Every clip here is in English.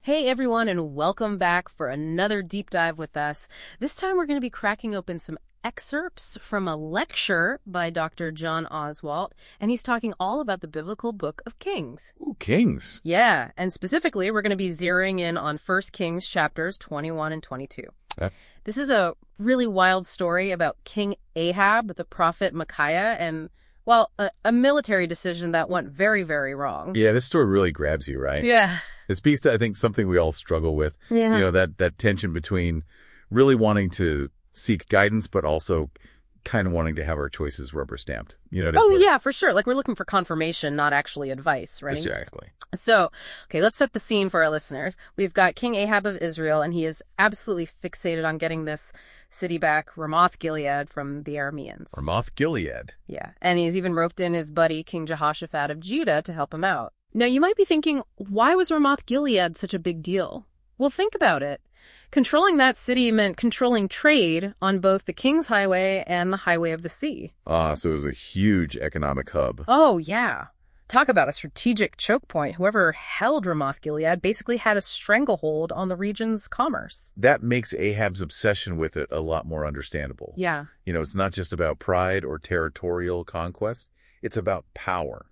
Hey everyone, and welcome back for another deep dive with us. This time we're going to be cracking open some excerpts from a lecture by Dr. John Oswalt, and he's talking all about the biblical book of Kings. Ooh, Kings. Yeah, and specifically we're going to be zeroing in on 1 Kings chapters 21 and 22. This is a really wild story about King Ahab, the prophet Micaiah, and, well, a military decision that went very, very wrong. Yeah, this story really grabs you, right? Yeah. It speaks to, I think, something we all struggle with. Yeah. You know, that tension between really wanting to seek guidance, but also kind of wanting to have our choices rubber stamped. You know what I mean? Yeah, for sure. Like, we're looking for confirmation, not actually advice, right? Exactly. So, okay, let's set the scene for our listeners. We've got King Ahab of Israel, and he is absolutely fixated on getting this city back, Ramoth-Gilead, from the Arameans. Ramoth-Gilead. Yeah, and he's even roped in his buddy, King Jehoshaphat of Judah, to help him out. Now, you might be thinking, why was Ramoth-Gilead such a big deal? Well, think about it. Controlling that city meant controlling trade on both the King's Highway and the Highway of the Sea. So it was a huge economic hub. Oh, yeah. Talk about a strategic choke point. Whoever held Ramoth-Gilead basically had a stranglehold on the region's commerce. That makes Ahab's obsession with it a lot more understandable. Yeah. You know, it's not just about pride or territorial conquest. It's about power.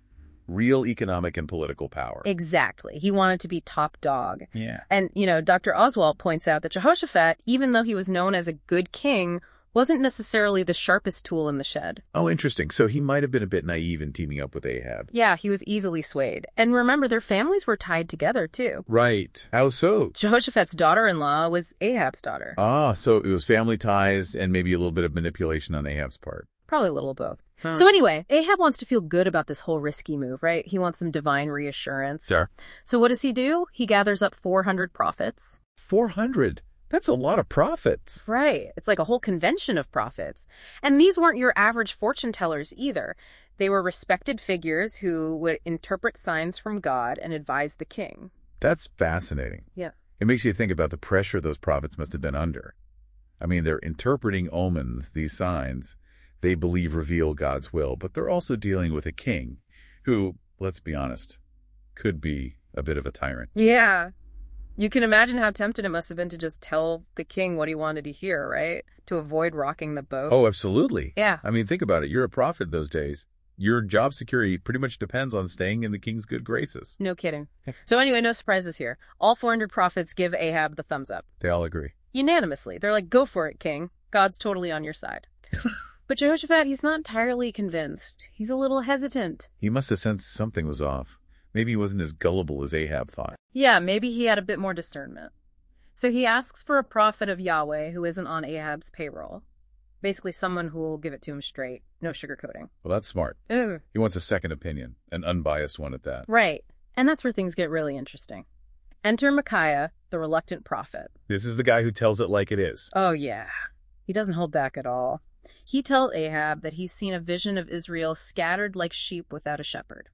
Real economic and political power. Exactly. He wanted to be top dog. Yeah. And, Dr. Oswalt points out that Jehoshaphat, even though he was known as a good king, wasn't necessarily the sharpest tool in the shed. Oh, interesting. So he might have been a bit naive in teaming up with Ahab. Yeah, he was easily swayed. And remember, their families were tied together, too. Right. How so? Jehoshaphat's daughter-in-law was Ahab's daughter. So it was family ties and maybe a little bit of manipulation on Ahab's part. Probably a little of both. So anyway, Ahab wants to feel good about this whole risky move, right? He wants some divine reassurance. Sure. So what does he do? He gathers up 400 prophets. 400? That's a lot of prophets. Right. It's like a whole convention of prophets. And these weren't your average fortune tellers either. They were respected figures who would interpret signs from God and advise the king. That's fascinating. Yeah. It makes you think about the pressure those prophets must have been under. I mean, they're interpreting omens, these signs they believe reveal God's will, but they're also dealing with a king who, let's be honest, could be a bit of a tyrant. Yeah. You can imagine how tempted it must have been to just tell the king what he wanted to hear, right? To avoid rocking the boat. Oh, absolutely. Yeah. I mean, think about it. You're a prophet those days. Your job security pretty much depends on staying in the king's good graces. No kidding. So anyway, no surprises here. All 400 prophets give Ahab the thumbs up. They all agree. Unanimously. They're like, go for it, king. God's totally on your side. But Jehoshaphat, he's not entirely convinced. He's a little hesitant. He must have sensed something was off. Maybe he wasn't as gullible as Ahab thought. Yeah, maybe he had a bit more discernment. So he asks for a prophet of Yahweh who isn't on Ahab's payroll. Basically someone who will give it to him straight. No sugarcoating. Well, that's smart. Ooh. He wants a second opinion, an unbiased one at that. Right. And that's where things get really interesting. Enter Micaiah, the reluctant prophet. This is the guy who tells it like it is. Oh, yeah. He doesn't hold back at all. He tells Ahab that he's seen a vision of Israel scattered like sheep without a shepherd.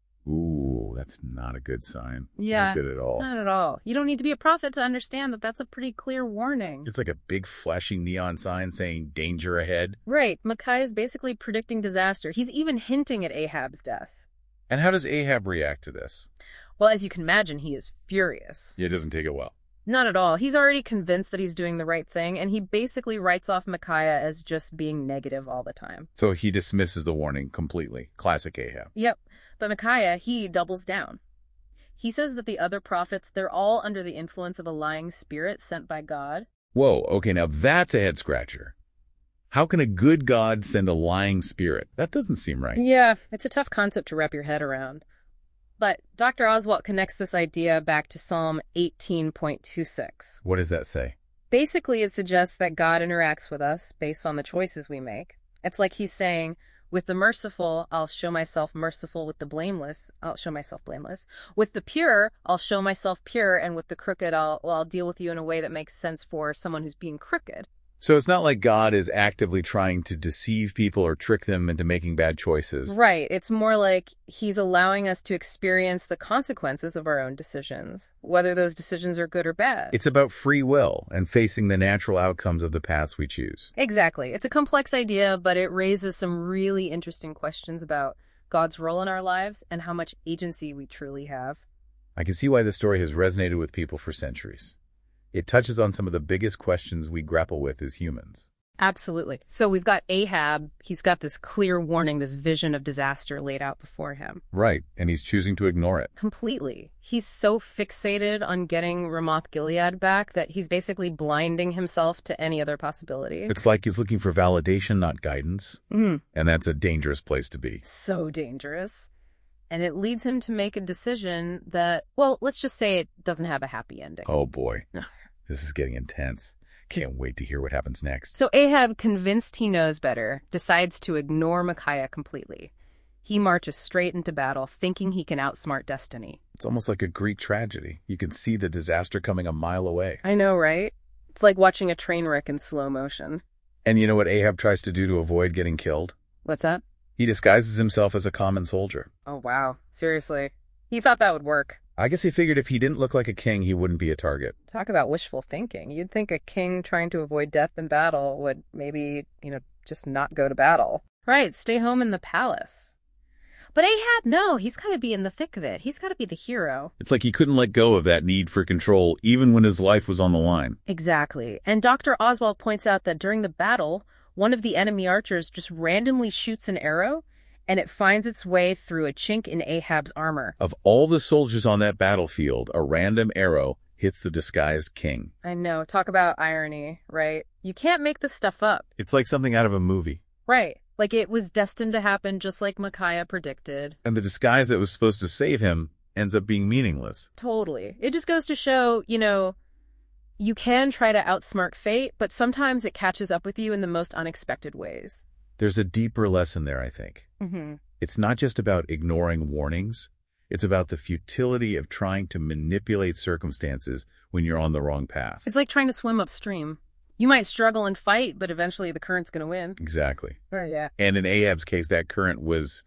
Ooh, that's not a good sign. Yeah. Not good at all. Not at all. You don't need to be a prophet to understand that that's a pretty clear warning. It's like a big flashing neon sign saying danger ahead. Right. Micaiah is basically predicting disaster. He's even hinting at Ahab's death. And how does Ahab react to this? Well, as you can imagine, he is furious. Yeah, it doesn't take it well. Not at all. He's already convinced that he's doing the right thing, and he basically writes off Micaiah as just being negative all the time. So he dismisses the warning completely. Classic Ahab. Yep. But Micaiah, he doubles down. He says that the other prophets, they're all under the influence of a lying spirit sent by God. Whoa, okay, now that's a head-scratcher. How can a good God send a lying spirit? That doesn't seem right. Yeah, it's a tough concept to wrap your head around. But Dr. Oswalt connects this idea back to Psalm 18.26. What does that say? Basically, it suggests that God interacts with us based on the choices we make. It's like he's saying, with the merciful, I'll show myself merciful. With the blameless, I'll show myself blameless. With the pure, I'll show myself pure. And with the crooked, I'll deal with you in a way that makes sense for someone who's being crooked. So it's not like God is actively trying to deceive people or trick them into making bad choices. Right. It's more like he's allowing us to experience the consequences of our own decisions, whether those decisions are good or bad. It's about free will and facing the natural outcomes of the paths we choose. Exactly. It's a complex idea, but it raises some really interesting questions about God's role in our lives and how much agency we truly have. I can see why this story has resonated with people for centuries. It touches on some of the biggest questions we grapple with as humans. Absolutely. So we've got Ahab. He's got this clear warning, this vision of disaster laid out before him. Right, and he's choosing to ignore it. Completely. He's so fixated on getting Ramoth-Gilead back that he's basically blinding himself to any other possibility. It's like he's looking for validation, not guidance. And that's a dangerous place to be. So dangerous. And it leads him to make a decision that, well, let's just say it doesn't have a happy ending. Oh boy, this is getting intense. Can't wait to hear what happens next. So Ahab, convinced he knows better, decides to ignore Micaiah completely. He marches straight into battle, thinking he can outsmart destiny. It's almost like a Greek tragedy. You can see the disaster coming a mile away. I know, right? It's like watching a train wreck in slow motion. And you know what Ahab tries to do to avoid getting killed? What's that? He disguises himself as a common soldier. Oh, wow. Seriously. He thought that would work. I guess he figured if he didn't look like a king, he wouldn't be a target. Talk about wishful thinking. You'd think a king trying to avoid death in battle would maybe, just not go to battle. Right, stay home in the palace. But Ahab, no, he's got to be in the thick of it. He's got to be the hero. It's like he couldn't let go of that need for control, even when his life was on the line. Exactly. And Dr. Oswald points out that during the battle, one of the enemy archers just randomly shoots an arrow, and it finds its way through a chink in Ahab's armor. Of all the soldiers on that battlefield, a random arrow hits the disguised king. I know. Talk about irony, right? You can't make this stuff up. It's like something out of a movie. Right. Like it was destined to happen just like Micaiah predicted. And the disguise that was supposed to save him ends up being meaningless. Totally. It just goes to show, you can try to outsmart fate, but sometimes it catches up with you in the most unexpected ways. There's a deeper lesson there, I think. It's not just about ignoring warnings. It's about the futility of trying to manipulate circumstances when you're on the wrong path. It's like trying to swim upstream. You might struggle and fight, but eventually the current's going to win. Exactly. Oh, yeah. And in Ahab's case, that current was,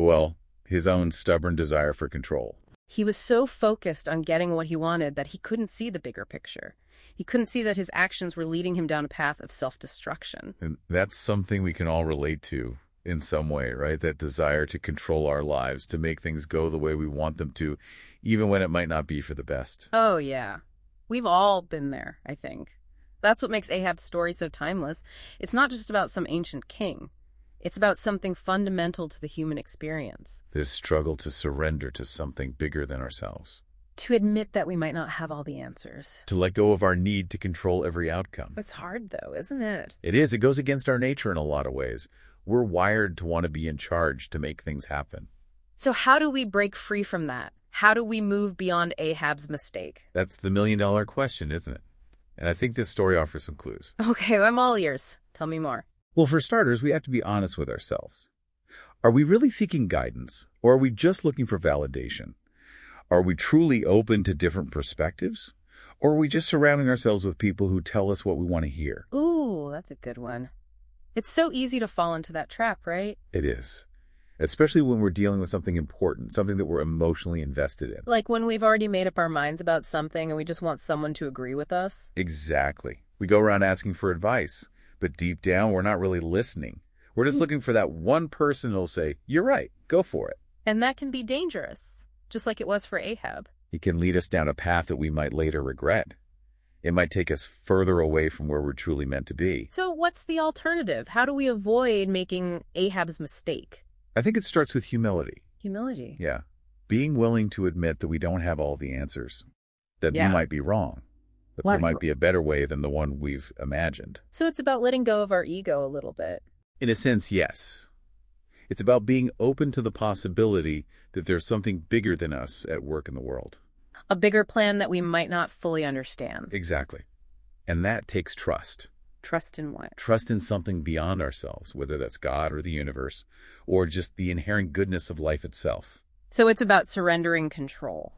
his own stubborn desire for control. He was so focused on getting what he wanted that he couldn't see the bigger picture. He couldn't see that his actions were leading him down a path of self-destruction. And that's something we can all relate to in some way, right? That desire to control our lives, to make things go the way we want them to, even when it might not be for the best. Oh, yeah. We've all been there, I think. That's what makes Ahab's story so timeless. It's not just about some ancient king. It's about something fundamental to the human experience. This struggle to surrender to something bigger than ourselves. To admit that we might not have all the answers. To let go of our need to control every outcome. It's hard, though, isn't it? It is. It goes against our nature in a lot of ways. We're wired to want to be in charge, to make things happen. So how do we break free from that? How do we move beyond Ahab's mistake? That's the million-dollar question, isn't it? And I think this story offers some clues. Okay, I'm all ears. Tell me more. Well, for starters, we have to be honest with ourselves. Are we really seeking guidance, or are we just looking for validation? Are we truly open to different perspectives, or are we just surrounding ourselves with people who tell us what we want to hear? Ooh, that's a good one. It's so easy to fall into that trap, right? It is. Especially when we're dealing with something important, something that we're emotionally invested in. Like when we've already made up our minds about something and we just want someone to agree with us. Exactly. We go around asking for advice, but deep down, we're not really listening. We're just looking for that one person who'll say, "You're right, go for it." And that can be dangerous, just like it was for Ahab. It can lead us down a path that we might later regret. It might take us further away from where we're truly meant to be. So what's the alternative? How do we avoid making Ahab's mistake? I think it starts with humility. Humility. Yeah. Being willing to admit that we don't have all the answers. That we might be wrong. That there might be a better way than the one we've imagined. So it's about letting go of our ego a little bit. In a sense, yes. It's about being open to the possibility that there's something bigger than us at work in the world. A bigger plan that we might not fully understand. Exactly. And that takes trust. Trust in what? Trust in something beyond ourselves, whether that's God or the universe, or just the inherent goodness of life itself. So it's about surrendering control.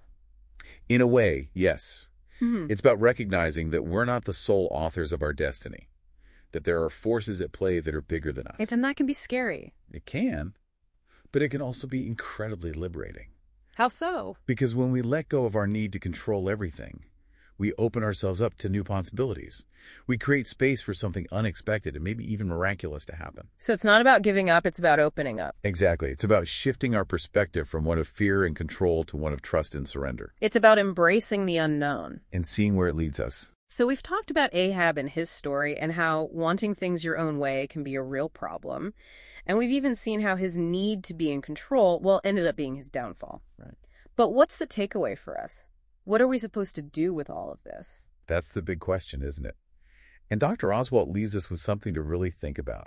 In a way, yes. It's about recognizing that we're not the sole authors of our destiny, that there are forces at play that are bigger than us. And that can be scary. It can, but it can also be incredibly liberating. How so? Because when we let go of our need to control everything, We open ourselves up to new possibilities. We create space for something unexpected and maybe even miraculous to happen. So it's not about giving up, it's about opening up. Exactly. It's about shifting our perspective from one of fear and control to one of trust and surrender. It's about embracing the unknown. And seeing where it leads us. So we've talked about Ahab and his story and how wanting things your own way can be a real problem. And we've even seen how his need to be in control, well, ended up being his downfall. Right. But what's the takeaway for us? What are we supposed to do with all of this? That's the big question, isn't it? And Dr. Oswalt leaves us with something to really think about.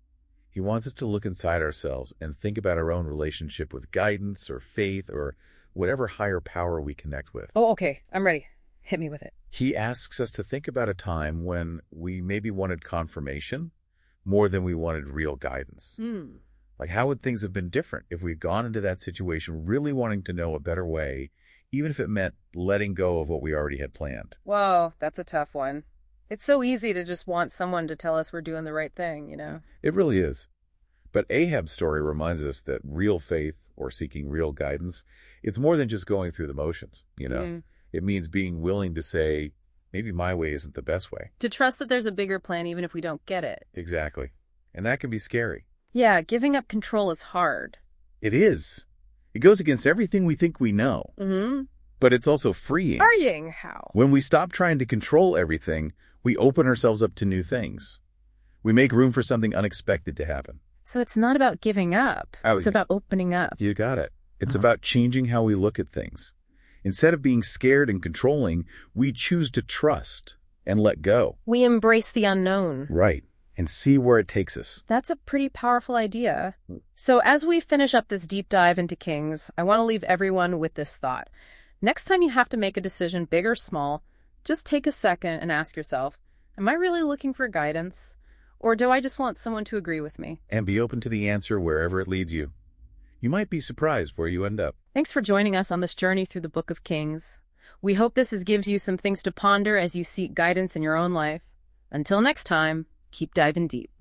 He wants us to look inside ourselves and think about our own relationship with guidance or faith or whatever higher power we connect with. Oh, okay. I'm ready. Hit me with it. He asks us to think about a time when we maybe wanted confirmation more than we wanted real guidance. Like, how would things have been different if we'd gone into that situation really wanting to know a better way, even if it meant letting go of what we already had planned? Whoa, that's a tough one. It's so easy to just want someone to tell us we're doing the right thing, you know? It really is. But Ahab's story reminds us that real faith or seeking real guidance, it's more than just going through the motions, you know? It means being willing to say, maybe my way isn't the best way. To trust that there's a bigger plan even if we don't get it. Exactly. And that can be scary. Yeah, giving up control is hard. It is. It goes against everything we think we know. But it's also freeing. Freeing how? When we stop trying to control everything, we open ourselves up to new things. We make room for something unexpected to happen. So it's not about giving up. It's about opening up. You got it. It's about changing how we look at things. Instead of being scared and controlling, we choose to trust and let go. We embrace the unknown. Right. And see where it takes us. That's a pretty powerful idea. So as we finish up this deep dive into Kings, I want to leave everyone with this thought. Next time you have to make a decision, big or small, just take a second and ask yourself, am I really looking for guidance? Or do I just want someone to agree with me? And be open to the answer wherever it leads you. You might be surprised where you end up. Thanks for joining us on this journey through the Book of Kings. We hope this has given you some things to ponder as you seek guidance in your own life. Until next time, keep diving deep.